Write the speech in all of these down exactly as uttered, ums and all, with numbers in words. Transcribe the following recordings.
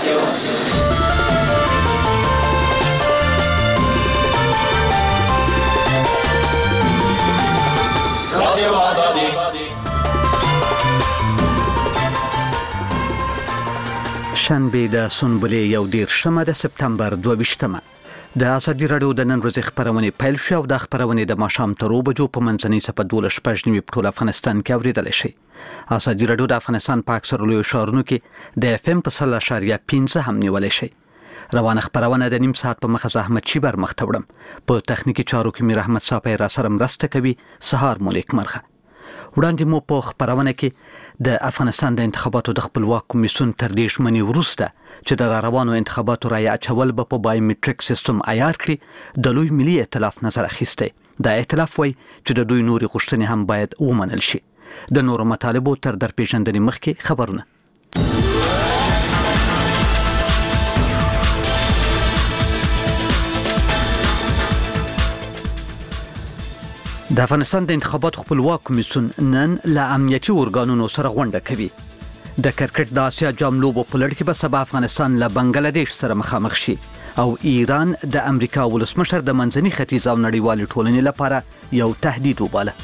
شنبه د سنبلې یو دیرشمه د سپتمبر دوه ویشتمه د ازادي راډیو د نن ورځې خبرونه پیل شو او د خبرونه د ماښام تر اوو بجو په منځنۍ سپه دولس شپږ نیمې په ټول افغانستان کې اوریدل شي. ازادي راډیو د افغانستان په اکثر لوی ښارونو کې د اف ام په سل اشاریه پنځه هم نیول شي. روانه خبرونه د نیم ساعت په مخه احمد چیبر مخ ته وړم. په تخنیکی چارو کې میر احمد صافی را سره مرسته کوي. سهار مولک مرخه. وړاندې مو په خبرونه کې د افغانستان د انتخاباتو د خپلواک کمیسیون تر دې شمنې وروسته چې د روانو انتخاباتو رای اچول به په بایومټریک سیستم عیار کړي د لوی ملي ائتلاف نظر اخیسته. د ائتلاف وایي چې د دوی نوري غوښتنې هم باید ومنل شي. د نورو مطالبو تر درپېژندنې مخکې خبرونه. د افغانستان د انتخاباتو خپلواک کمیسیون نن له امنیتي ارګانونو سره غونډه کوي. د کرکټ د آسیا جام لوبو په لړ کې به سبا افغانستان له بنگلاديش سره مخامخ شي او ایران د امریکا ولسمشر د منځني ختیځ او نړیوال ټولنې لپاره یو تهدید وباله.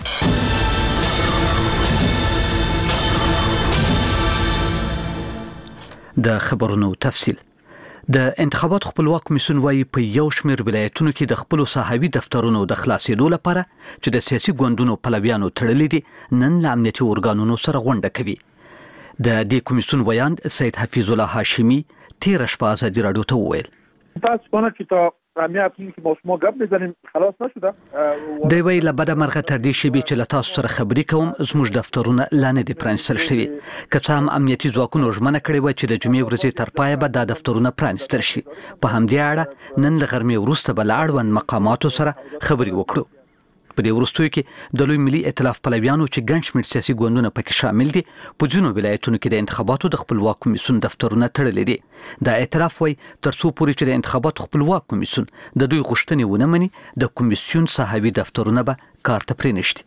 د خبرونو تفصیل. د انتخاباتو خپلواک کمیسیون وايي په یو شمېر ولایتونو کې د خپل صحاوي دفترونو د خلاصېدو لپاره چې د سیاسي ګوندونو پلویانو تړلې دي نن له امنیتي ارګانونو سره غونډه کوي. د دې کمیسیون ویاند سید حفیظ الله هاشمی تیر شپه ازادي راډیو ته وویل تاسو په نړۍ کې ته امنیتي کې موسمو غب بزنیم خلاص نشو دی وی له بده مرغه تر دې شی به چې له تاسو سره خبرې کوم زموږ دفترونه لانه دي پرانستل شوی. که څه هم امنیتي ځواکونو ژمنه کړې و چې د جمعې ورځې تر پایه به د دفترونه پرانستل شي. په همدې اړه نن له غرمې وروسته به له اړوند مقاماتو سره خبرې وکړو. په دې وروستیو کې د لوی ملي ائتلاف پلویانو چې ګڼ شمېر سیاسي ګوندونه پکې شامل دي په ځینو ولایتونو کې د انتخاباتو د خپلواک کمیسیون دفترونه تړلي دي. د ائتلاف وايي تر څو پورې چې د انتخاباتو خپلواک کمیسیون د دوی غوښتنې ونه مني د کمیسیون صحاوي دفترونه به کار ته پرېنښتي.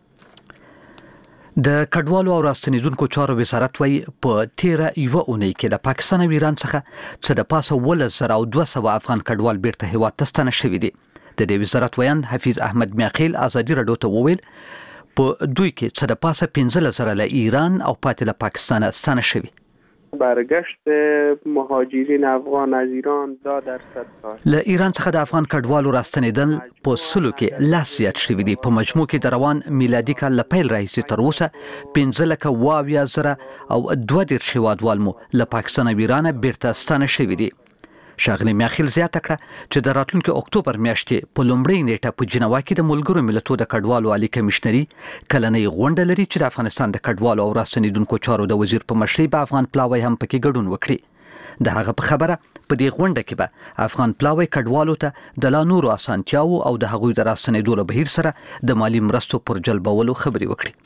د کډوالو او راستنیدونکو چارو وزارت وايي په تیره یوه اونۍ کې د پاکستان او ایران څخه څه د پاسه ولس زره او دوه سوه افغان کډوال بیرته هیواد ته ستانه شوي دي. د دې وزارت ویاند حفیظ احمد میاخیل ازادي راډیو ته وویل په دوی کې څه د پاسه پنځه زره له ایران او پاتې له پاکستان ستانه شوي. برگشت مهاجرین افغان از ایران دا درصد کار له ایران څخه د افغان کډوالو راستنیدل په سلو کې لاس زیات شوي دي. په مجموع کې د روان میلادي کال له پیل راهیسې تر اوسه پنځه لکه اوه اویا زره او دوه دېرش هیوادوال مو له پاکستان او ایران بیرته ستانه شوي دي. ښاغلي میاخیل زیاته کړه چې د راتلونکي اکتوبر میاشتې په لومړۍ نیټه په جنوا کې د ملګرو ملتونو د کډوالو عالی کمشنري کلنۍ غونډه لري چې د افغانستان د کډوالو او راستنیدونکو چارو د وزیر په مشرۍ به افغان پلاوی هم پکې ګډون وکړي. د هغه په خبره په دې غونډه کې به افغان پلاوی کډوالو ته د لا نورو اسانتیاو او د هغوی د راستنیدو له بهیر سره د مالی مرستو پر جلبولو خبرې وکړي.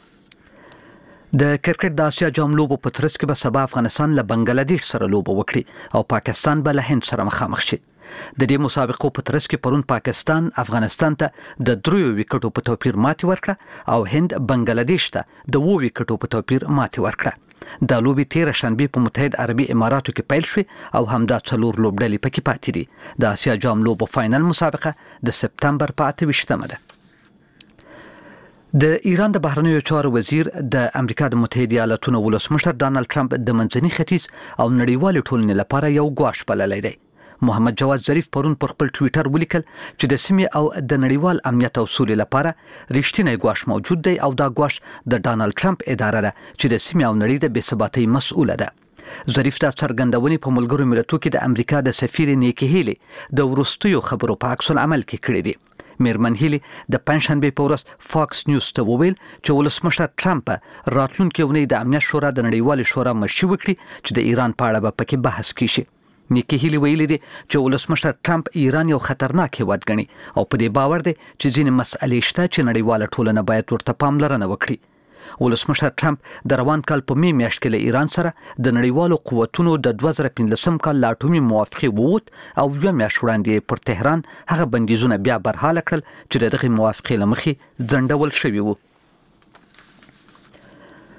د کرکټ د آسیا جام لوبو په ترڅ کې به سبا افغانستان له بنگلاديش سره لوبه وکړي او پاکستان به له هند سره مخامخ شي. د دې مسابقو په ترڅ کې پرون پاکستان افغانستان ته د دریو وکټو په توپیر ماتې ورکړه او هند بنگلاديش ته د اوو وکټو په توپیر ماتې ورکړه. د لوبې تیر شنبه په متحد عربي اماراتو کې پیل شوه او همدا څلور لوبډلې پکې پاتې دي. د آسیا جام لوبو فائنل مسابقه د سپتمبر په اته ویشتمه ده. د ایران د بهرنیو چارو وزیر د امریکا د متحده ایالاتونو ولسمشر ډانلډ ټرمپ د منځني ختیځ او نړیوال ټولنې لپاره یو ګواښ بللی دی. محمد جواد ظریف پرون پر خپل ټویټر ولیکل چې د سیمې او د نړیوال امنیت او سولې لپاره رښتینی ګواښ موجود دی او دا ګواښ د ډانلډ ټرمپ اداره ده چې د سیمې او نړۍ د بې ثباتۍ مسؤله ده. ظریف دا څرګندونې په ملګرو ملتونو کې د امریکا د سفیر نیکی هیلي د وروستیو خبرو په عکس العمل کې کړې دي. میرمن هیلی د پنځشنبه په ورځ فاکس نیوز ته وویل چې ولسمشر ټرمپ راتلونکي اونۍ د امنیت شورا د نړیوال شورا مشر وکړي چې د ایران په اړه به پکې بحث کیږي. نیکی هیلی ویلي دي چې ولسمشر ټرمپ ایران یو خطرناک هیواد ګڼي او په دې باور دی چې ځینې مسئلې شته چې نړیواله ټولنه باید ورته پاملرنه وکړي. ولسمشر ټرمپ د روان کال په می میاشت کې له ایران سره د نړیوالو قوتونو د دوه زره پنځلسم کال لا اټومي موافقې ووت او یو میاشت وړاندې پر تهران هغه بندیزونه بیا برحاله کړل چې دغه موافقې له مخې ځنډول شوي وو.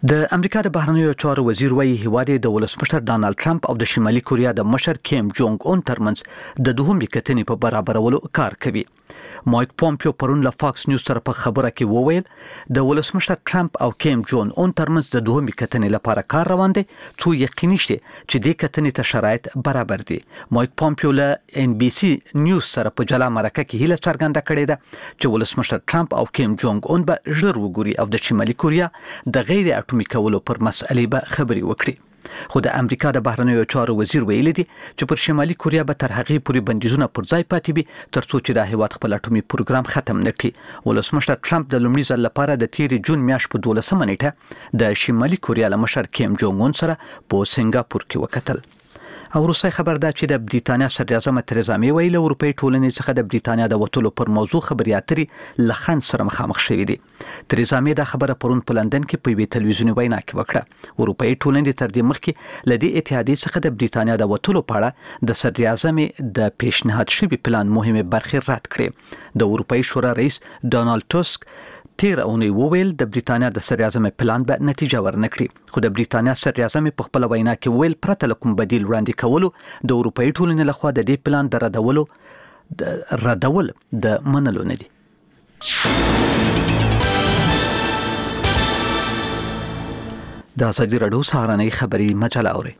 د امریکا د بهرنیو چارو وزیر وایي هیواد د ولسمشر ډانلډ ټرمپ او د شمالي کوریا د مشر کیم جونګ اون ترمنځ د دوهم کتنې په برابرولو کار کوي. مایک پومپیو پرون له فاکس نیوز سره په خبره کې وویل د ولسمشر ټرمپ او کیم جونګ اون ترمنځ د دوهم کتنې لپاره کار روان دی څو یقیني شي چې د کتنې ته شرایط برابر دي. مایک پومپیو له ان بي سي نیوز سره په جلا مرکه کې هیله څرګنده کړې ده چې ولسمشر ټرمپ او کیم جونګ اون به ژر وګوري او د شمالي کوریا د غیر اټومي کولو پر مسئلې به خبرې وکړي. خو د امریکا د بهرنیو چارو وزیر ویلي دی چې پر شمالي کوریا به تر هغه پورې بندیزونه پر ځای پاتې وي ترڅو چې د هیواد خپل اټومي پروګرام ختم نکړي. ولسمشر ټرمپ د لومړي ځل لپاره د تیرې جون میاشت په دولسمه نیټه د شمالي کوریا له مشر کیم جونګ اون سره په سنگاپور کې وکتل. او روسي خبر ده چې د بریټانیا صدر اعظم تریزا مې ویل اروپای ټولنې څخه د بریټانیا د وټولو پر موضوع خبري اترې لخند سره مخامخ شوې دي. تریزا مې دا خبره پرون په لندن کې په وی تلویزیوني وینا کې وکړه. اروپای ټولنې تر دې مخکې لدی اتحادیې څخه د بریټانیا د وټولو په اړه د صدر اعظم د پیشنهاد شوی پلان مهمه برخه رد کړې. د اروپای شورا رئیس ډونالد ټسک تیر اونۍ وویل د بریټانیا د صدر اعظم پلان به نتیجه ورنکړي. خو د بریټانیا صدر اعظم په خپل وینا کې ویل پرته له کوم بدیل وړاندې کولو د اروپای ټولنې لخوا د دې پلان د ردولو د ردول د منلو نه دي. د ازادي راډیو سهارنۍ خبري مجله اوري.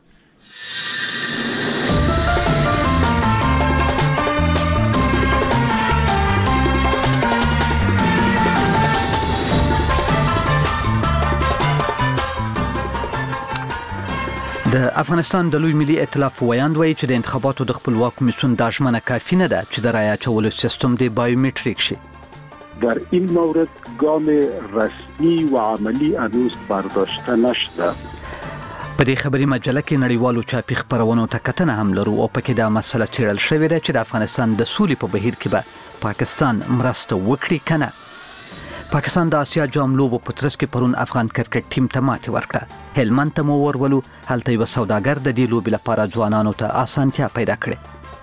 د افغانستان د لوی ملي ائتلاف ویاند وایي چې د انتخاباتو د خپلواک کمیسیون د ژمنه کافی نه ده چې د رای اچولو سیستم د بایومتریک شي. در این مورد گام رسمی و عملی هنوز برداشته نشده. په دې خبري مجله کې نړیوالو چاپی خبرونو ته کتنه هم لرو او پکې دا مسله چیرل شوې ده چې د افغانستان د سولې په بهیر کې به پاکستان مرسته وکړي کنه. پاکستان د آسیا جام لوبو په ترڅ کې پرون افغان کرکټ ټیم ته ماتې ورکړه. هلمند ته مو ورولو هلته یو سوداګر د دې لوبې لپاره ځوانانو ته اسانتیا پیدا کړې.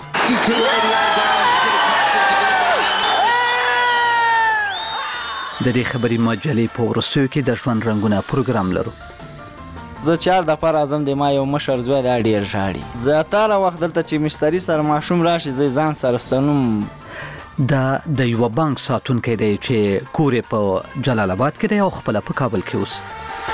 د دې خبري مجلې په ورسېو کې د ژوند رنگونه پروګرام لرو. زه چار د پر اعظم د ما یو مشر زوی دا ډیر ژاړي. زیاتره وخت دلته چې مشتری سره ماشوم راشي زه ځان سره ستنوم. دا د یو بانک ساتونکو دی چې کور په جلال آباد کې دی او خپل په کابل کې اوس.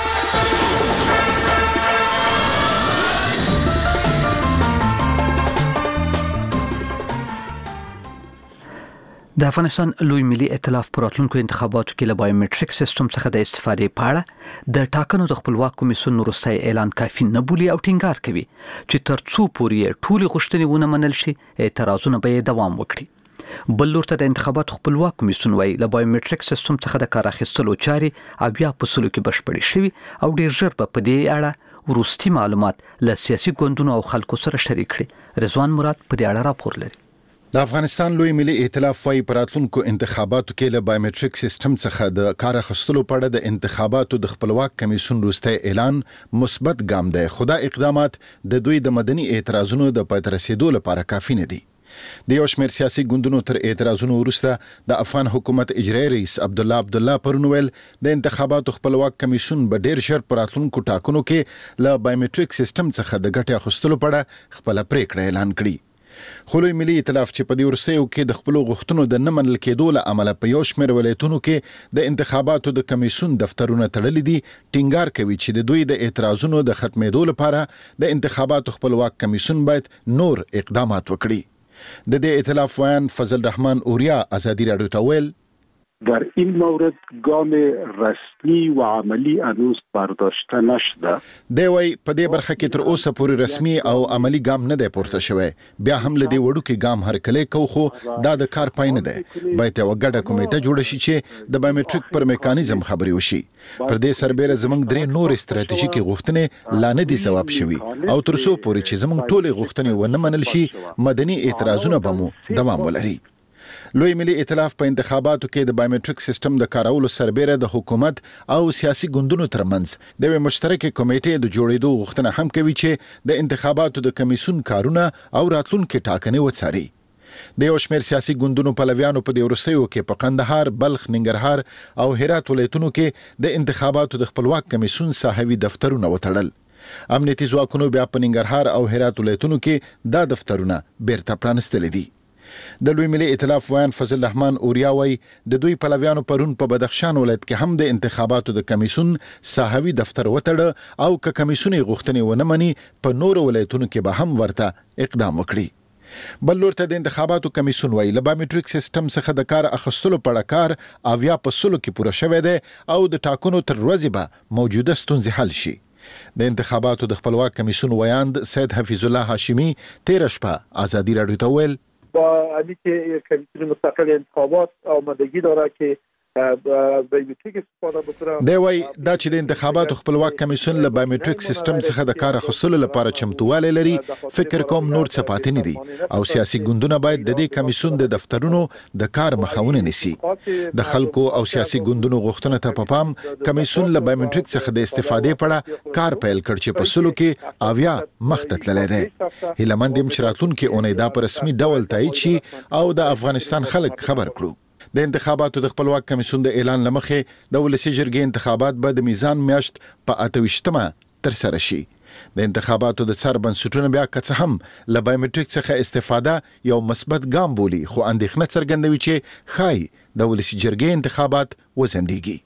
د افغانستان لوی ملي ائتلاف پر راتلونکو انتخاباتو کې له بایومتریک سیستم څخه د استفادې په اړه د ټاکنو د خپلواک کمیسیون وروستی اعلان کافي نه بولي او ټینګار کوي چې تر څو پورې ټولې غوښتنې ونه منل شي اعتراضونه به دوام وکړي. بل لور ته د انتخاباتو خپلواک کمیسیون وایي له بایومتریک سیستم څخه د کار اخیستلو چارې اویا په سلو کې بشپړې شوي او ډیر ژر به په دې اړه وروستي معلومات له سیاسي ګوندونو او خلکو سره شریک کړي. رضوان مراد په دې اړه راپور لري. د افغانستان لوی ملي ائتلاف وايي په راتلونکو انتخاباتو کې له بایومتریک سیستم څخه د کار اخیستلو په اړه د انتخاباتو د خپلواک کمیسیون وروستی اعلان مثبت ګام دی. خو دا اقدامات د دوی د مدني اعتراضونو د پای ته رسیدو لپاره کافي نه دي. د یو شمېر سیاسي ګوندونو تر اعتراضونو وروسته د افغان حکومت اجرایي رئیس عبد الله عبد الله پرون ویل د انتخاباتو خپلواک کمیسیون به ډیر ژر په راتلونکو ټاکنو کې له بایومتریک سیستم څخه د ګټې اخیستلو په اړه خپله پریکړه اعلان کړي. خو لوی ملي ائتلاف چې په دې وروستیو کې د خپلو غوښتنو د نه منل کېدو له امله په یو شمېر ولایتونو کې د انتخاباتو د کمیسیون دفترونه تړلي دي ټینګار کوي چې د دوی د اعتراضونو د ختمېدو لپاره د انتخاباتو خپلواک کمیسیون باید نور اقدامات وکړي. د دې ائتلاف ویان فضل رحمان اوریا ازادي راډیو ته ویل در این مورد گام رسمی و عملی هنوز برداشته نشده. دی وای په دې برخه کې تر اوسه پورې رسمي او عملی ګام نه دی پورته شوی. بیا هم له دې وړو کې ګام هرکلی کو خو دا د کار پای نه دی. باید یو ګډه کمیټه جوړه شي چې د بایومټریک پر میکانیزم خبرې وشي. پر دې سربېره زموږ درې نور استراتیژیکي غوښتنې لا نه دي ځواب شوي او تر څو پورې چې زموږ ټولې غوښتنې ونه منل شي مدني اعتراضونه به مو دوام ولري. لوی ملي ائتلاف په انتخاباتو کې د بایومټریک سیستم د کارولو سربېره د حکومت او سیاسي ګوندونو ترمنځ د یوې مشترکې کمیټې د جوړېدو غوښتنه هم کوي چې د انتخاباتو د کمیسیون کارونه او راتلونکي ټاکنې وڅاري. د یو شمېر سیاسي ګوندونو پلویانو په دې وروستیو کې په قندهار، بلخ، ننګرهار او هرات ولایتونو کې د انتخاباتو د خپلواک کمیسیون ساحوي دفترونه وتړل. امنیتي ځواکونو بیا په ننګرهار او هرات ولایتونو کې دا دفترونه بیرته پرانستلي دي. د لوی ملي ائتلاف ویان فضل الرحمن اوریا وایي د دوی پلویانو پرون په بدخشان ولایت کې هم د انتخاباتو د کمیسیون ساحوي دفتر وتړه او که کمیسیون غوښتنې ونه مني په نورو ولایتونو کې به هم ورته اقدام وکړي. بل لور ته د انتخاباتو کمیسیون وایي له بایومټریک سیستم څخه د کار اخیستلو په اړه کار اویا په سلو کې پوره شوی دی او د ټاکنو تر ورځې به موجوده ستونزې حل شي. د انتخاباتو د خپلواک کمیسیون ویاند سید حفیظ الله هاشمی تیر شپه آزادی رادیو ته ویل با علی که کمیسیون مستقل انتخابات آمادگی داره که بایومټریک استفاده وکړه. دی وايي دا چې د انتخاباتو خپلواک کمیسیون له بایومټریک سیستم څخه د کار اخیستلو لپاره چمتووالی لري، فکر کوم نور څه پاتې نه دي او سیاسي ګوندونه باید د دې کمیسیون د دفترونو د کار مخاونه نیسي. د خلکو او سیاسي ګوندونو غوښتنه ته په پام کمیسیون له بایومټریک څخه د استفادې په اړه کار پیل کړ چې په سلو کې اویا مخته تللی دی. هیله مند یم چې راتلونکي اونۍ دا په رسمي ډول تایید شي او د افغانستان خلک خبر کړو. د انتخاباتو د خپلواک کمیسیون د اعلان لمخې د ولسي جرګې انتخابات به د میزان میاشت په اته ویشتمه ترسره شي. د انتخاباتو د څار بنسټونو بیا که څه هم له بایومټریک څخه استفاده یو مثبت ګام بولي، خو اندېښنه څرګندوي چې ښایي د ولسي جرګې انتخابات وځنډېږي.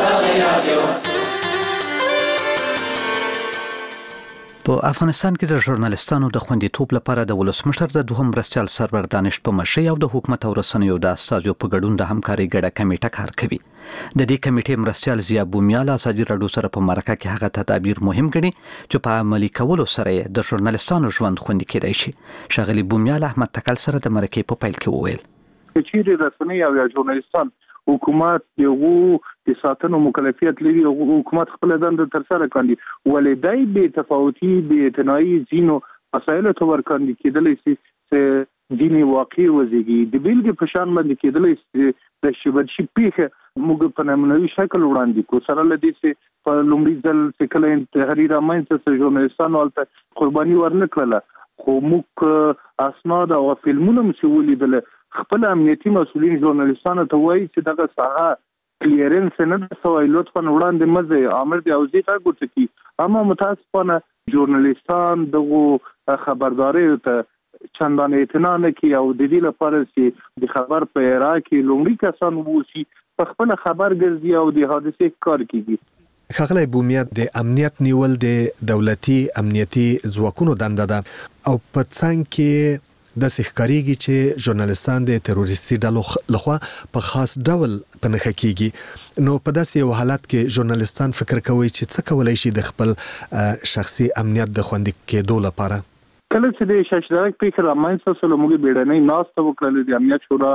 په افغانستان کې د ژورنالستانو د خوندیتوب لپاره د ولسمشر د دوهم مرستیال سرور دانش په مشرۍ او د حکومت او رسنیو د استازو په ګډون د همکارۍ ګډه کمیټه کار کوي. د دې کمیټې مرستیال ضیا بومیال ازادي راډیو سره په مرکه کې هغه تدابیر مهم ګڼي چې په عملي کولو سره د ژورنالستانو ژوند خوندي کېدای شي. ښاغلي بومیال احمد تکل سره د مرکې په پیل کې وویل چې رسنۍ او ژورنالستان حکومت یو د ساتنو مکلفیت لري او حکومت خپل دنده تر سره کوي، ولې دای به تفاوتي به اتناعي زینو مسایل ته ورکاندي کېدلی شي چې دیني واقعي وزيږي د بیلګې په شان باندې کېدلی شي د شبرشي پیخه موږ په نمونوي شکل وړاندې کو سره لدی چې په لومړي ځل چې کله انتحاري رامنځته شو ژورنالستانو البته قرباني ورنکړه، خو موږ اسناد او فلمونه مسولې دل خپل امنیتي مسؤلین ژورنالستانو ته وایي چې دغه ساحه کلیرنس نه ده سوی لطفا وړاندې مزه امر دی او زی تا ګوت کی اما متاسفانه ژورنالستان دغه خبرداري ته چندان اعتنا نه کوي او د دې لپاره چې د خبر په اړه کې لومړی کسان ووسی په خپل خبر ګرځي او د حادثې کار کوي. ښاغلی بومیت د امنیت نیول د دولتي امنیتي ځواکونو دنده ده او په څنګ کې د ښکاریږي چې ژورنالستان د تروریستي ډلو لخوا په خاص ډول پنهخه کیږي. نو په داسې یو حالت کې ژورنالستان فکر کوي چې څه کولای شي د خپل شخصي امنیت د خوندي کېدو لپاره. کله چې د شاشدارک فکر رامنځته شو موږ بیړنۍ ناسته وکړه د امنیت شورا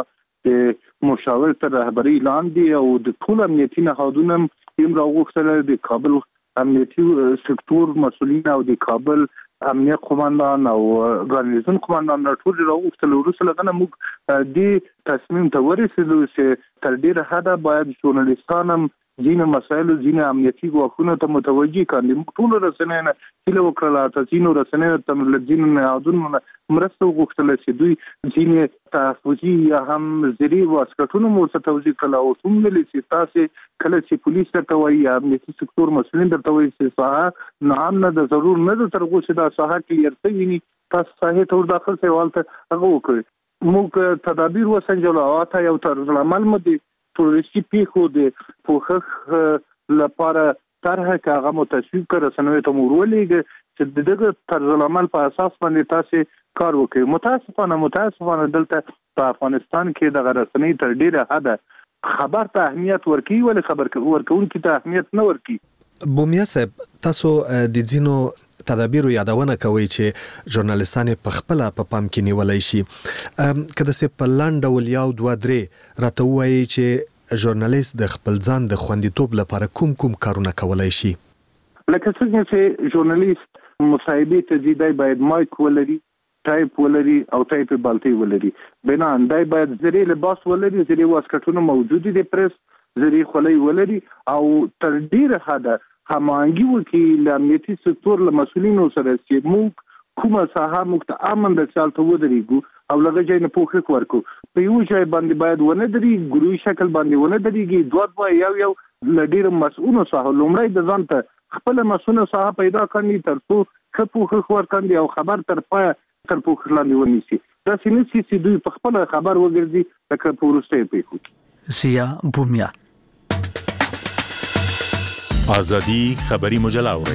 د مشاور تر رهبری لاندې او د ټول امنیتي نهادونو هم راغوښتل د کابل امنیتي سکتور مسؤلین او د کابل امنیت قوماندان او ګارنیزون قوماندان ټول راغوښتل ورسره لغنه موږ د تصمیم ته ورسېدو چې تر ډیره حده باید ژورنالستان هم ځینې مسایلو ځینې امنیتي ګواښونو ته متوجي کاندي. موږ ټول رسنۍ نه هیله وکړله چې ځینو رسنیو ته له ځینو نهادونو مرسته وغوښتله چې دوی ځینې تحفظي یا هم زري واسکټونه مو ورته توضیح کړله او څوم ویلي چې تاسې کله چې پولیس درته وایي یا امنیتي سکتور مسؤلین درته وایي چې ساحه نام نه د ضرور نه د تر اوسه چې دا ساحه کلیر شوي وي تاسو ساحې ته ور داخل شئ هلته هغه وکړئ. موږ تدابیر وسنجول او تا یو طرزالعمل مو د تروریستي پیښو د پوښښ لپاره طرحه هغه مو تصویب کړ رسنیو ته مو ورولېږه چې دغه طرزالعمل په اساس باندې تاسو کار وکړئ. متاسفانه متاسفانه دلته په افغانستان کې د رسنۍ تر ډیره حده خبر ته اهمیت ورکوي ولې خبر ورکوونکي ته اهمیت نه ورکوي. بومیا صاحب تاسو د ځینو تدابیر یادونه کوي چې ژورنالستان په خپل په پام کې نیولای شي. کله چې په لاند ډول یو دوه درې راته وایي چې ژورنالیست د خپل ځان د خوندیتوب لپاره کوم کوم کارونه کولای شي. لکه څنګه چې ژورنالیست مصاحبه ته ځي باید مایک ولري، ټایپ ولري او ټایپ بالتي ولري، بنا اندای باید زری لباس ولري، زری واسکټونه موجود دي، پریس زری خولۍ ولري او تر ډیره حده هماهنګي وکړي له امنیتي سکتور له مسؤلینو سره چې موږ کومه ساحه موږ ته امن د چالت ودرېږو او لږه ځای نه پوښښ ورکو په یو ځای باندې باید ونه دري ګروي شکل باندې ونه دريږي دوه دوه یو یو لډیر مسؤلو صاحب لومړی د ځان ته خپل مسؤلو صاحب پیدا کړي ترڅو خپوښښ ورکړي او خبر تر پای تر پوښښ لاندې ونیسي دا سینسي چې دوی په خپل خبر وګرځي لکه په ورسته پیښو زیا بومیا ازادي خبري مجله اوري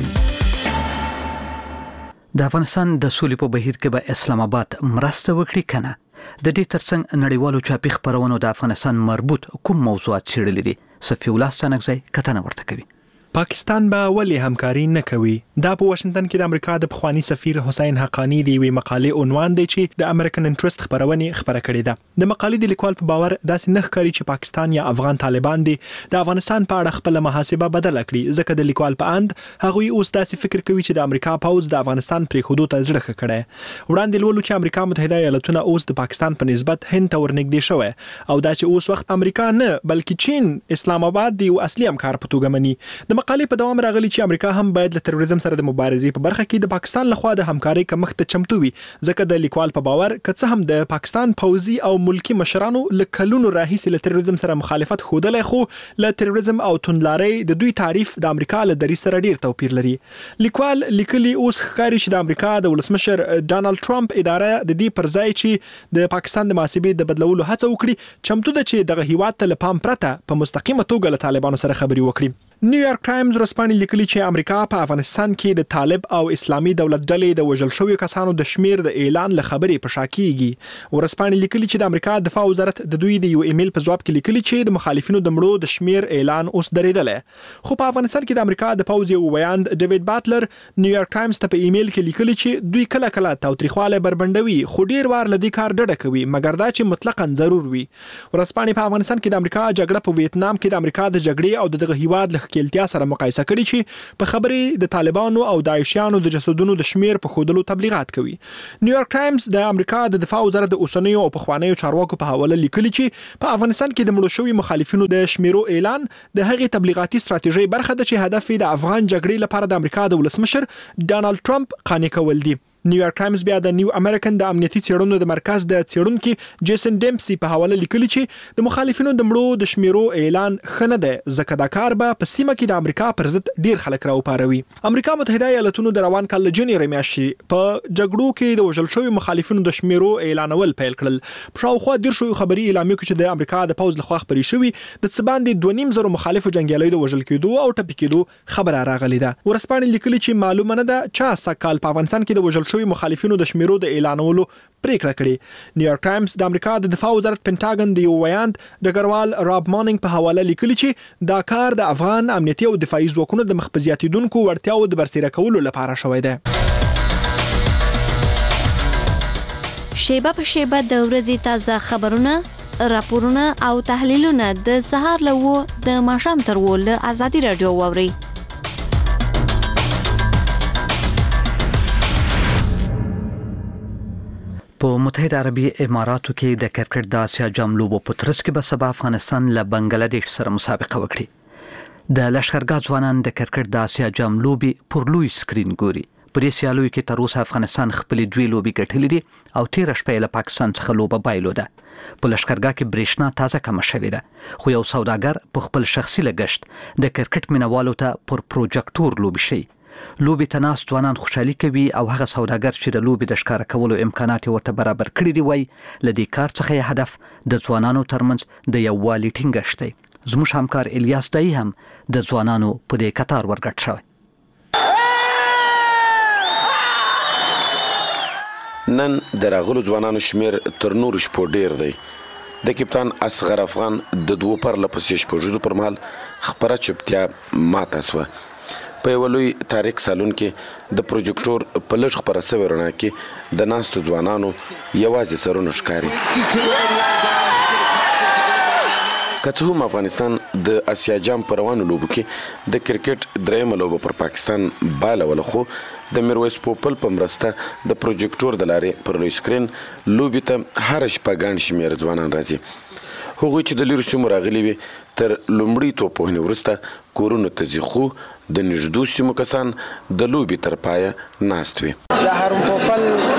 د افغانستان د سولې په بهیر کې به اسلام آباد مرسته وکړي کنه د دې ترڅنګ نړیوالو چاپی خبرونو د افغانستان مربوط کوم موضوعات څېړلي دي صفي الله ستنګزی کتنه ورته کوي پاکستان به ولې همکاري نه کوي دا په واشنگټن کې د امریکا د پخوانی سفیر حسین حقانی دی وی مقاله عنوان دی چې د امریکن انټرست خبرونه خبره کړې ده د مقالې د لیکوال په باور داسې نه ښکاري چې پاکستان یا افغان طالبان دي د افغانستان په اړه خپل محاسبه بدل کړي ځکه د لیکوال په اند هغه اوس داسې فکر کوي چې د امریکا پوز د افغانستان پر حدود ته زړه کړي وړاندې لولو چې امریکا متحده ایالاتونه اوس د پاکستان په نسبت هند ته ورنږدې شوی او دا چې اوس وخت امریکا نه بلکې چین اسلام آباد دی او اصلي همکار په توګه مني د مقالې په دوام راغلي چې امریکا هم باید له تروریزم سره د مبارزې په برخه کې د پاکستان لخوا د همکارۍ کمښت ته چمتو وي ځکه د لیکوال په باور کڅ هم د پاکستان پوځي او ملکی مشرانو له کلونو راهیسې له تروریزم سره مخالفت خوده خو له تروریزم او توندلارۍ د دوی تعریف د امریکا له دریځ سره ډیر توپیر لري لیکوال لیکلي اوس ښکاري چې د امریکا د ولسمشر ډانلډ ټرمپ اداره د دې پر ځای چې د پاکستان د محاسبې د بدلولو هڅه وکړي چمتو ده چې دغه هیواد ته له پام پرته په مستقیمه توګه له طالبانو سره خبري وکړي نیویارک ټایمز ورسپانې لیکلي چې امریکا په افغانستان کې د طالب او اسلامي دولت ډلې د وژل شویو کسانو د شمیر د اعلان له خبرې په شا کیږي ورسپانې لیکلي چې د امریکا دفاع وزارت د دوی د یو ایمیل په جواب کې لیکلي چې د مخالفینو د مړو د شمیر اعلان اوس درېدلی خو په افغانستان کې د امریکا د پوځ یو ویاند ډیوډ باتلر نیویارک ټایمز ته په ایمیل کې لیکلي چې دوی کله کله تاوتریخواله بربندوي خو ډیر وار لدی کار ډډه کوي مګر دا چې مطلقاً ضرور وي ورسپانې په افغانستان کې د امریکا جګړه په ویتنام کې د امریکا د جګړې او دغه هیواد له کېلتیا سره مقایسه کړي چې په خبرې د طالبانو او داعشیانو د جسدونو د شمیر په خودلو تبلیغات کوي نیویارک ټایمز د امریکا د دفاع وزارت د اوسنیو او پخوانیو چارواکو په حواله لیکلي چې په افغانستان کې د مړو شوی مخالفینو د شمیرو اعلان د هغې تبلیغاتي ستراتیژي برخه ده چې هدف یې د افغان جګړې لپاره د امریکا د ولسمشر ډانلډ ټرمپ قانع کول دي نیویارک ټایمز بیا د نیو امریکن د امنیتي څېړنو د مرکز د څېړونکو جیسن ډیمسي په حواله لیکلي چې د مخالفینو د مړو د شمیرو اعلان خنه ده ځکه دا کار به په سیمه کې د امریکا پر ضد ډیر خلک راوپاروي امریکا متحده ایالاتونو د روان کال جنوري میاشتې په جګړو کې د وژل شویو مخالفینو د شمیرو اعلانول پیل کړل په شاوخوا ډیر شوی خبري اعلامیه کې چې د امریکا د پوز لخوا خبري شوی د څه باندې دوه نیم زره مخالفو جنگیالیو د وژل کېدو او ټپي کېدو خبره راغلې ده ورسپانې لیکلي چې معلومه نه ده چا سکهال په افغانستان کې د وژل شویو مخالفینو د شمیرو د اعلانولو پریکړه کړې نیویارک ټایمز د امریکا د دفاع وزارت پینټاګن د یو ویاند ډګروال راب مانینګ په حواله لیکلي چې دا کار د افغان امنیتي او دفاعي ځواکونو د مخبزیاتیدونکو وړتیاو د برسېره کولو لپاره شوی دی شیبه په شیبه د ورځې تازه خبرونه راپورونه او تحلیلونه د سهار له و د ماښام تر و له ازادي رادیو واورئ په متحده عربي اماراتو کې د کرکټ د اسیا جام لوبو په ترڅ کې به سبا افغانستان له بنگلاديش سره مسابقه وکړي د لشکرګاه ځوانان د کرکټ د اسیا جام لوبي پر لوی سکرین ګوري په دې سیالیو کې تر اوسه افغانستان خپل دوی لوبي ګټلې دي او تیر شپه له پاکستان څخه لوبه بایلوده په لشکرګاه کې برېښنا تازه کم شوې ده خو یو سوداګر په خپل شخصي لګښت د کرکټ مینوالو ته پر پروجیکټور لوبي شي لوبي تناس ځوانان خوشحالي کوي او هغه سوداګر چې د لوبي د ښکار کولو امکانات ورته برابر کړی دی وای لدې کار څخه هدف د ځوانانو ترمنځ د یووالي ټینګښت دی زموږ همکار الیاس دای هم د ځوانانو په دې کتار ورګډ شوی نن د راغلو ځوانانو شمیر تر نورو شپو ډیر دی د کپتان اصغر افغان د دوه پر لپسې شپږو پر مهال خبره چپتیا ماته سوه په یو لوی تاریخ سالون کې د پروجیکټور په لږ خبره سوې رڼا کې د ناستو ځوانانو یوازې سرونه ښکاري که څه هم افغانستان د اسیا جام په روانو لوبو کې د کرکټ درېیمه لوبه پر پاکستان بایلوله خو د میرویس پوپل په مرسته د پروجیکټور د لارې پر لوی سکرین لوبې ته هره شپه ګڼ شمېر ځوانان راځي هغوی چې د لیرو سیمو راغلي وي تر لومړي توپوهنې وروسته کورونو ته ځي خو د نږدو سیمو کسان د لوبې تر پایه ناست وي د هارون پوپل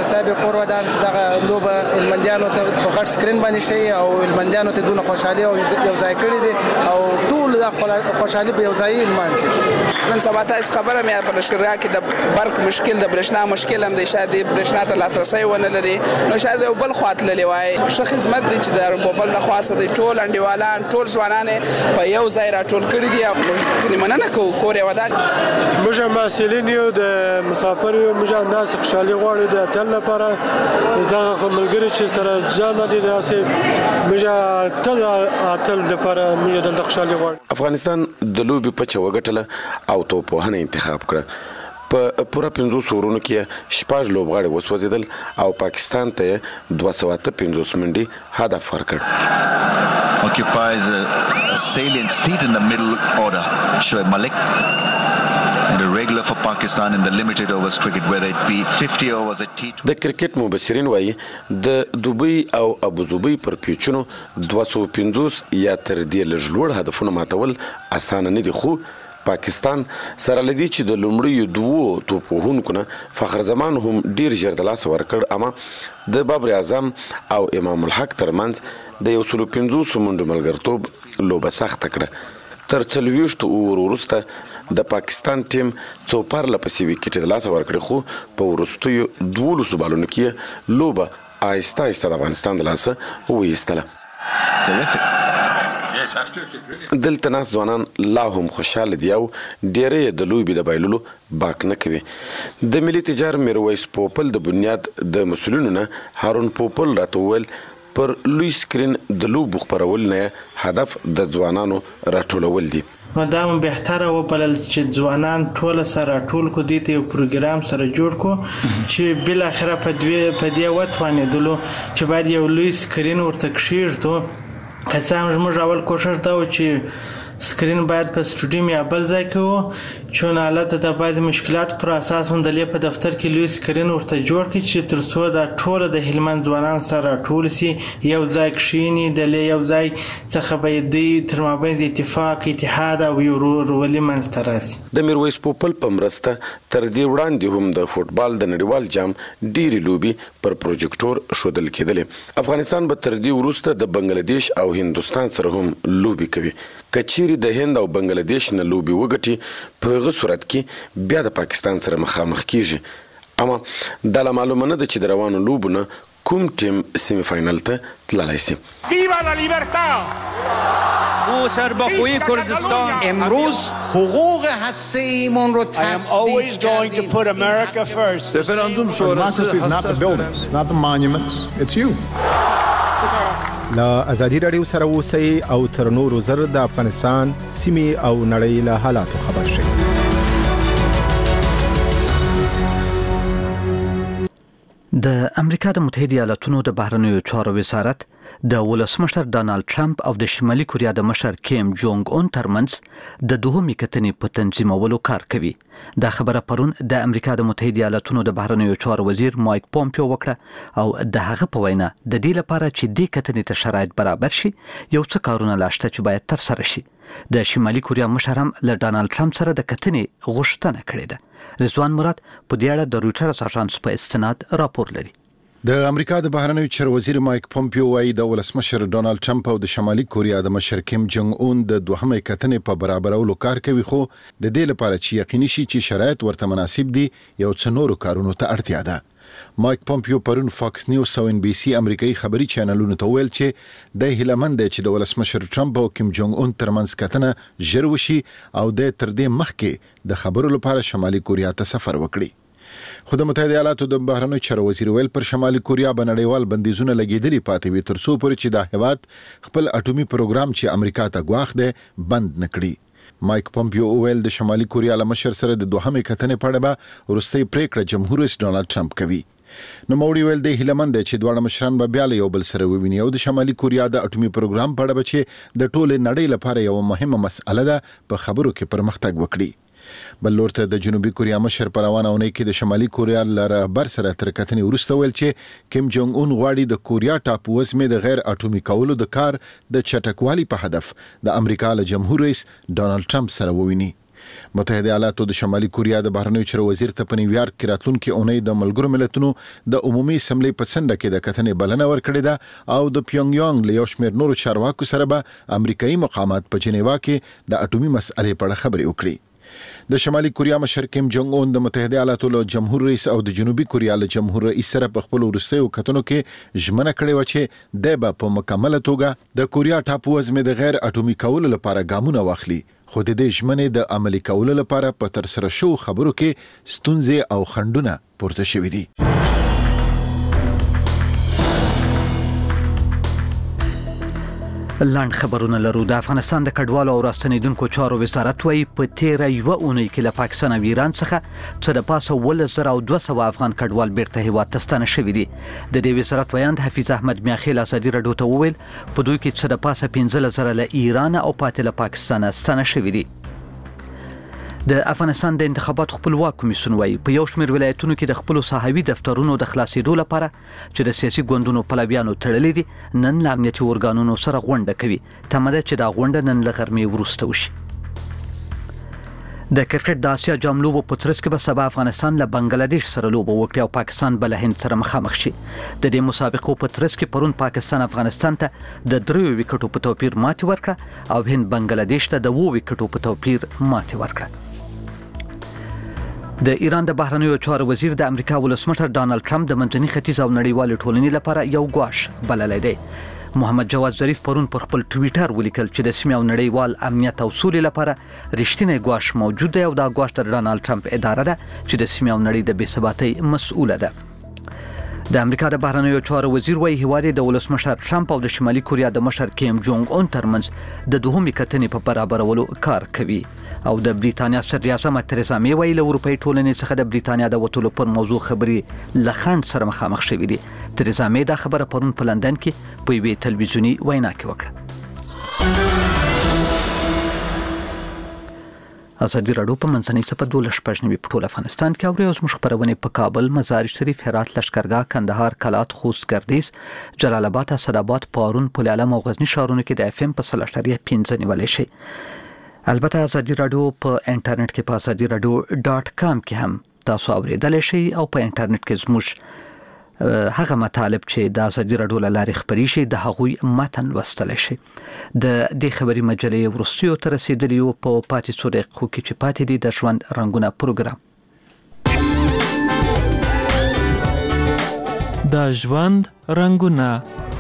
صاحب کور ودان دغه لوبه المندیانو ته په غټ سکرین باندې شي او المندیانو ته دونه خوشحالي او یو ځای کړی دي او ټول د خوشحالي په یو ځای المانسي نن سبا تاسو خبره مې په لشکرګاه کې د برق مشکل د برېښنا مشکل هم دی شاید برېښنا ته لاسرسی ونه لري نو شاید یو بل خوا تللی وای ښه خدمت دی چې د روبوبل د خوا څخه د ټول انډیوالان ټول ځوانان په یو ځای راټول کړي دي موږ ځینې مننه کوو کور یې ودان موږ مسؤلین یو د مسافر یو موږ انداز خوشحالي غواړو د تل لپاره دغه ملګري چې سره ځان دي داسې موږ تل اتل لپاره موږ د خوشحالي غواړو افغانستان د لوبي په چوغټله او توپوهنه انتخاب کړ په پوره پنځوس ورونو کې شپږ لوبغاړي وسوځیدل او پاکستان ته دوه سوه اته پنځوس منډي هدف ورکړ occupies a, a salient seat in the middle order Shoaib Malik and a regular for Pakistan in the limited overs cricket whether it be fifty overs at T د کرکټ مبصرین وایي د دوبۍ او ابوظبي پر پیچونو دوه سوه پنځوس یا تر دې لږ لوړ هدفونه ماتول اسانه نه دي خو پاکستان سره لدی چې د لومړیو دوو توپوهونکو نه فخر زمان هم ډیر ژر د لاس ورکړ اما د بابر اعظم او امام الحق ترمنځ د یو سلو پنځوس منډو ملګرتوب لوبه سخت کړه تر څلوېښتو اوور وروسته د پاکستان ټیم څو پرله پسې وکټ د لاس ورکړ خو په وروستیو دولسو بالونو کې لوبه آهسته آهسته د افغانستان د لاسه وویستله دلته ناس ځوانان لا هم خوشاله دي او ډېری د لوبې د بایللو باک نه کوي د ملي تجار میرویس پوپل د بنیاد د مسؤلینو نه هارون پوپل راته وویل پر لوی سکرین د لوبو خپرول نه هدف د ځوانانو راټولول دي نو دا مو بهتره وبلل چې ځوانان ټول سره ټول کو دي ته یو پروګرام سره جوړ کو چې بل اخره په دې په دې وټوانېدلو چې باید یو لوی سکرین ورته کښیږدو که څه هم زموږ اول کوشش دا و چې سکرین باید په سټوډیوم یا بل ځای کې و چون حالت د بعضې مشکلات پر اساس هم د لې په دفتر کې لوی سکرین ورته جوړ کړي چې تر څو دا ټوله د هلمند ځوانان سره راټول سي یو ځای کښیني د لې یو ځای څخه به یې دوی تر مابینځ اتفاق اتحاد او یو ورورولي منځته راسي د میرویس پوپل په مرسته تر دې وړاندې هم د فوټبال د نړیوال جام ډېرې لوبې پر پروجیکټور ښودل کېدلې افغانستان به تر دې وروسته د بنګلادیش او هندوستان سره هم لوبې کوي کچيري د هند او بنگلاديش نه لوبي وګټي په هغه صورت کې بیا د پاکستان سره مخامخ کیږي اما د معلومه نه ده چې د روانو لوبونه کوم ټیم سیمی فاینل ته تللی سي ویوا لا لیبرتا او سربخوی کردستان امروز حقوق هسته ایمون رو I am always going to put America first. Referendum sonrası is not the buildings, it's not the monuments, it's you. لا ازادي رادیو سره اوسئ او تر نورو زر د افغانستان سیمې او نړۍ له حالاتو خبر شئ. د امریکا د متحده ایالاتونو د بهرنیو چارو وزارت د ولسمشر ډانلډ ټرمپ او د شمالي کوریا د مشر کیم جونګ اون ترمنځ د دوهمې کتنې په تنظیمولو کار کوي. دا خبره پرون د امریکا د متحده ایالاتونو د بهرنیو چارو وزیر مایک پومپیو وکړه او د هغه په وینا د دې لپاره چې د کتنې ته شرایط برابر شي یو څه کارونه لاشته چې باید تر سره شي. د شمالي کوریا مشر هم له ډانلډ ټرمپ سره د کتنې غوښتنه کړې ده. رضوان مراد په دې اړه د رويټرز اژانس په استناد راپور لري. د امریکا د بهرنیو چارو وزیر مایک پومپیو وايي د ولسمشر ډونالد ټرمپ او د شمالي کوریا د مشر کیم جونګ اون د دوهمې کتنې په برابرولو کار کوي خو د دې لپاره چې یقیني شي چې شرایط ورته مناسب دي یو څه نورو کارونو ته اړتیا ده. مایک پومپیو پرون فاکس نیوز او ان بي سي امریکایي خبري چینلونو ته ویل چې د هیلمند چې د ولسمشر ټرمپ او کیم جونګ اون ترمنځ کتنه ژر وشي او د تر دې مخکې د خبرو لپاره شمالي کوریا ته سفر وکړي. خو د متحده ایالاتو د بهرنیو چارو وزیر ویل پر شمالي کوریا باندې بندیزونه لګیدلي پاتې وي تر څو پورې چې د هیواد خپل اټومي پروګرام چې امریکا ته غواخ ده بند نکړي. مایک پومپیو ویل د شمالي کوریا له مشر سره د دوهمې کتنې په اړه به ورستۍ پریکړه جمهور رئیس ډونالد ټرمپ کوي. نو موري ویل د هیلمند چې دواړه مشران به بیا له یو بل سره وویني او د شمالي کوریا د اټومي پروګرام په اړه چې د ټوله نړۍ لپاره یو مهمه مسأله ده په خبرو کې پرمختګ وکړي. بل لورته د جنوبي کوریا مشر په روانه اونۍ کې د شمالي کوریا لرهبر سره تر کتنې وروسته ویل چې کیم جونګ اون غواړي د کوریا ټاپو وزمې د غیر اټومي کولو د کار د چټکوالي په هدف د امریکا له جمهور رئیس ډونالد ټرمپ سره وویني. متحده ایالاتو د شمالي کوریا د بهرنیو چارو وزیر ته په نیویارک کې راتلونکي اونۍ د ملګرو ملتونو د عمومي اسمبلی په څنډه کې د کتنې بلنه ورکړې ده او د پیونګ یانګ له یو شمېر نورو چارواکو سره به امریکایي مقامات په جنیوا کې د اټومي مسئلې په اړه خبرې وکړي. د شمالي کوریا مشر کیم جونګ اون د متحده ایالاتو له جمهور رئیس او د جنوبي کوریا له جمهور رئیس سره په خپل وروستیو کتنو کې ژمنه کړې و چې د به په مکمله توګه د کوریا ټاپو وزمې د غیر اټومي کولو لپاره ګامونه واخلي، خو د دې ژمنې د عملي کولو لپاره په ترسره شو خبرو کې ستونزې او خنډونه پورته شوي دي. لاند خبرونه لرو. د افغانستان د کډوالو او راستنیدونکو چارو وزارت وايي په تیره یوه اونۍ کې له پاکستان او ایران څخه څه د پاسه ولس زره او دوه سوه افغان کډوال بیرته هیواد ته ستانه شوي دي. د دې وزارت ویاند حفیظ احمد میاخیل ازادي راډیو ته وویل په دوی کې څه د پاسه پنځلس زره له ایران او پاتې له پاکستان ستانه شوي دي. د افغانستان د انتخاباتو خپلواک کمیسیون وايي په یو شمېر ولایتونو کې د خپل صحاوي دفترونو د خلاصېدو لپاره چې د سیاسي ګوندونو پلویانو تړلې دي نن له امنیتي ارګانونو سره غونډه کوي. تمه ده چې دا غونډه نن له غرمې وروسته وشي. د کرکټ د اسیا جام لوبو په ترڅ کې به سبا افغانستان له بنگلاديش سره لوبه وکړي او پاکستان به له هند سره مخامخ شي. د دې مسابقو په ترڅ کې پرون پاکستان افغانستان ته د دریو وکټو په توپیر ماتې ورکړه او هند بنگلاديش ته د اوو وکټو په توپیر ماتې ورکړه. د ایران د بهرنیو چارو وزیر د امریکا ولسمشر ډانلډ ټرمپ د منځني ختیځ او نړیوال ټولنې لپاره یو ګواښ بللی دی. محمد جواد ظریف پرون پر خپل ټویټر ولیکل چې د سیمې او نړیوال امنیت او سولې لپاره رښتینی ګواښ موجود دی او دا ګواښ د ډانلډ ټرمپ اداره ده چې د سیمې او نړۍ د بې ثباتۍ مسؤله ده. د امریکا د بهرنیو چارو وزیر وايي هیواد د ولسمشر ټرمپ او د شمالي کوریا د مشر کیم جونګ اون ترمنځ د دوهمې کتنې په برابرولو کار کوي. او د بریتانیا صدر اعظم تریزا مې ویلي له اروپאי ټولنې څخه د بریتانیا د وټولو پر موضوع خبري له خنډ سره مخامخ شوې دي. تریزا مې دا خبره پرون په لندن کې په یوې تلویزیوني وینا کې وکړه. ازادي راډیو په منځنۍ صفه دولس شپږ نوي په ټول افغانستان کې اوري. اوس موږ خبرونه په کابل، مزار شریف، هرات، لشکرګاه، کندهار، کلات، خوست، ګردیز، جلال آباد، اسداباد، پارون، پل علم او غزنی ښارونو کې د اف ام په سل اشاریه پنځه نیولای شي. البته ازادي راډیو په انټرنیټ کې په ازادي راډیو ډاټ کام کې هم تاسو اوریدلای شئ او په انټرنیټ کې زموږ هغه مطالب چې د ازادي راډیو له لارې خپري شي د هغوی متن لوستلی شي. د دې خبري مجلې وروستیو ته رسیدلی او په پاتې څو دقیقو کې چې پاتې دي د ژوند رنګونه پروګرام د ژوند رنګونه.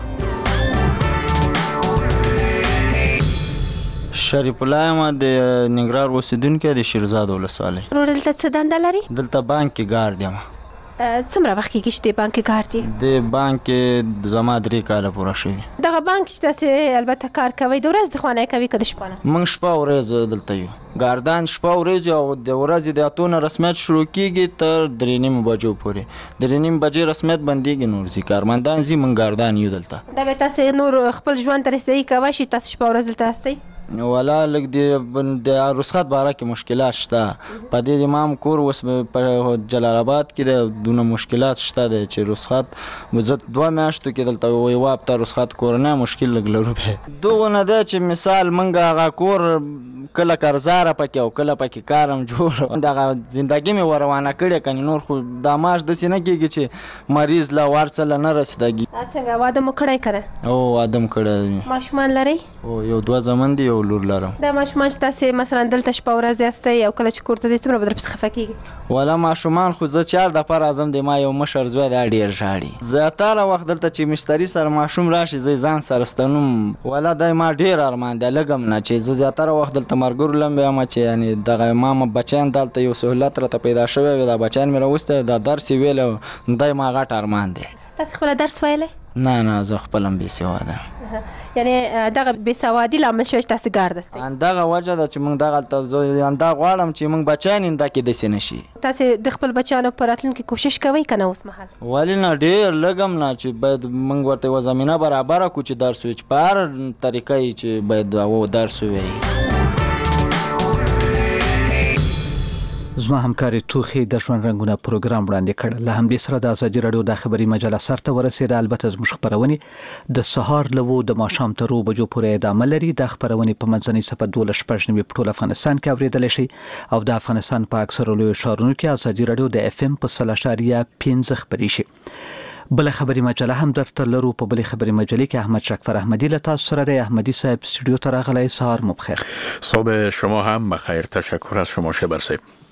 شریف الله ما د ننګرهار اوسیدونکی د شیرزاد ولسوالۍ. دلته څه دنده لري؟ دلته بانک کې ګارد یم. څومره وخت کېږي چې د بانک کې کار دی؟ د بانک کې زما درې کاله پوره شوي. دغه بانک چې تاسې البته کار کوئ د ورځ د خوا نه کوئ که د شپه نه؟ موږ شپه ورځ دلته یو. ګاردان شپه ورځ او د ورځې د اتو نه رسمیت شروع کېږي تر درې نیمو بجو پورې. درې نیمې بجې رسمیت بندېږي، نور ځي کارمندان ځي، موږ ګاردان یو دلته. دا به تاسې نور خپل ژوند ته رسیدګي کوی شي؟ تاسې شپه ورځ دلته هستئ؟ والا لږ د رخصت باره کې مشکلات شته. په دې د مام کور اوس په جلال آباد کې د دونه مشکلات شته دی چې رخصت زه دوه میاشتو کې دلته یوه هفته رخصت کورنی مشکل لږ لرو دی. دغه نه دی چې مثال موږ هغه کور کله قرضداره پکې او کله پکې کار هم جوړ دغه زندګي مې ور روانه کړې. کنې نور خو دا معاش داسې نه کېږي چې مریض له ورڅه له نه رسیدګي. څنګه واده مو کړی که نه؟ او واده م کړی. ماشومان لرئ؟ او یو دوه زامن دي، یو لور لرم. دا ماشومان چې تاسې مثلا دلته شپه ورځ یاستئ او کله چې کور ته ځئ څومره به درپسې خفه کېږي؟ والا ماشومان خو زه چار دفعه راځم د ما یو مشر زوی دا ډېر ژاړي. زیاتره وخت دلته چې مشتري سره ماشوم راشي زه ځان سره ستنوم. والا دا ما ډېر ارمان دی لږ هم نه چې زه زیاتره وخت دلته ملګرو لم یم چې یعنې دغه ما بچیان دلته یو سهولت راته پیدا شوی وي، دا بچیان مې راوستی دا درس یې ویلی دی ما غټ ارمان دی. تاسې خپله درس ویلی؟ نه نه زه خپل هم بې سواده. یعنې دغه بې سوادي لامل شوی چې تاسې ګارد هستئ؟ همدغه وجه ده چې موږ دغلته زه همدا غواړم چې موږ بچیان انده کې داسې نه شي. تاسې د خپل بچیانو په راتلونکي کوشش کوئ که نه اوس مهال؟ ولې نه ډېر لږ هم نه چې باید موږ ورته یوه زمینه برابره کړو چې درس ووایي، چې په هر طریقه یې چې باید درس ووایي. زما همکاري توخي د ژوند رنگونه پروګرام وړاندې کړ. له همدې سره د ازادي رادیو د خبري مجله سرته ورسېده. البته زموږ خبرونه د سهار لوو د ماښام تر اوه بجو پورې ادامه لري. د خبرونه په منځنۍ صفه دولس شپږ نیمې په ټول افغانستان کې اوریدل شي او د افغانستان په اکثر لوی ښارونو کې ازادي رادیو د اف ام په صله اشاریه پنځه خبري شي. بل خبري مجله هم درته لرو. په بل خبري مجله کې احمد شکفر احمدی له تاسو سره د احمدی صاحب استودیو ته راغلی. سهار مو بخیر. صبح شما هم بخیر. تشکر از شما شبر صاحب.